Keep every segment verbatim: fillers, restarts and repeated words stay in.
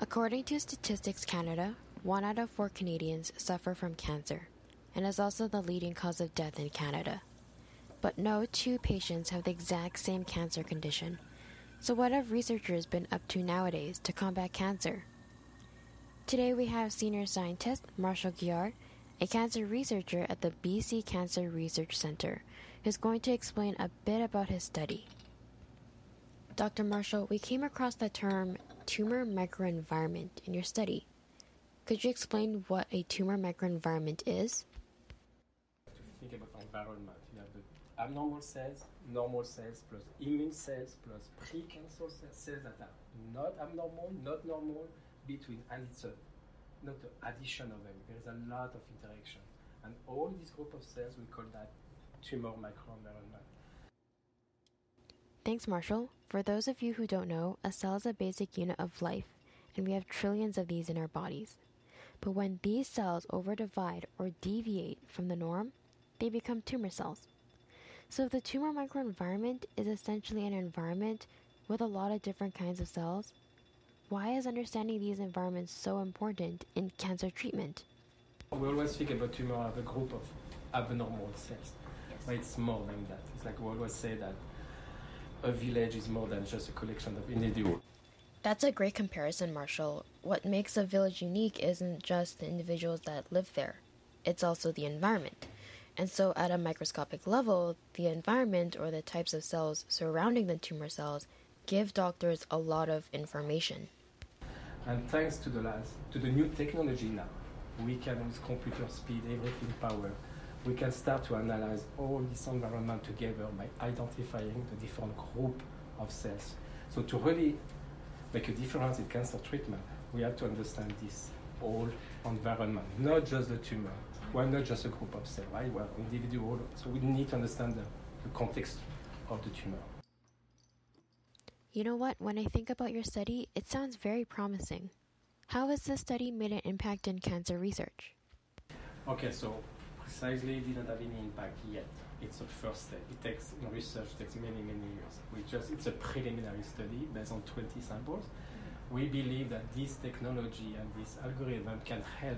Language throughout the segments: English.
According to Statistics Canada, one out of four Canadians suffer from cancer, and is also the leading cause of death in Canada. But no two patients have the exact same cancer condition. So what have researchers been up to nowadays to combat cancer? Today we have senior scientist Marshall Guillard, a cancer researcher at the B C Cancer Research Centre, who's going to explain a bit about his study. Doctor Marshall, we came across the term tumor microenvironment in your study. Could you explain what a tumor microenvironment is? To think about environment, you have the abnormal cells, normal cells, plus immune cells, plus pre-cancer cells, cells that are not abnormal, not normal, between, and it's a, not an addition of them. There is a lot of interaction. And all this group of cells, we call that tumor microenvironment. Thanks, Marshall. For those of you who don't know, a cell is a basic unit of life, and we have trillions of these in our bodies. But when these cells overdivide or deviate from the norm, they become tumor cells. So the tumor microenvironment is essentially an environment with a lot of different kinds of cells. Why is understanding these environments so important in cancer treatment? We always think about tumor as a group of abnormal cells, yes. But it's more than that. It's like we always say that a village is more than just a collection of individuals. That's a great comparison, Marshall. What makes a village unique isn't just the individuals that live there. It's also the environment. And so at a microscopic level, the environment or the types of cells surrounding the tumor cells give doctors a lot of information. And thanks to the last, to the new technology now, we can, with computer speed, everything power, we can start to analyze all this environment together by identifying the different group of cells. So to really make a difference in cancer treatment, we have to understand this whole environment, not just the tumor. We're not just a group of cells, right? We're individual, so we need to understand the, the context of the tumor. You know what? When I think about your study, it sounds very promising. How has this study made an impact in cancer research? Okay, so precisely it didn't have any impact yet. It's a first step. It takes, in research, takes many, many years. We just, it's a preliminary study based on twenty samples. We believe that this technology and this algorithm can help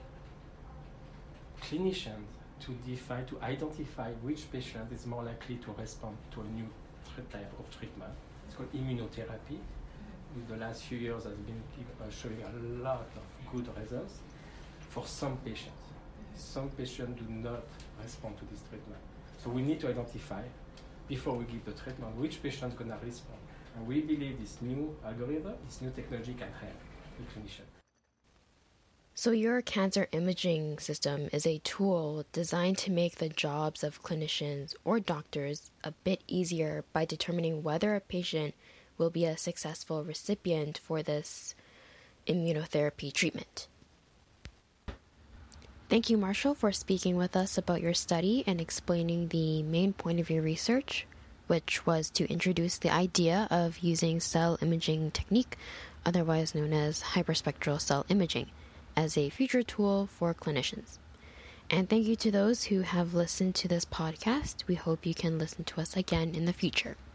clinicians to define, to identify which patient is more likely to respond to a new type of treatment. It's called immunotherapy. In the last few years has been uh, showing a lot of good results for some patients. Some patients do not respond to this treatment. So we need to identify, before we give the treatment, which patient is going to respond. And we believe this new algorithm, this new technology can help the clinician. So your cancer imaging system is a tool designed to make the jobs of clinicians or doctors a bit easier by determining whether a patient will be a successful recipient for this immunotherapy treatment. Thank you, Marshall, for speaking with us about your study and explaining the main point of your research, which was to introduce the idea of using cell imaging technique, otherwise known as hyperspectral cell imaging, as a future tool for clinicians. And thank you to those who have listened to this podcast. We hope you can listen to us again in the future.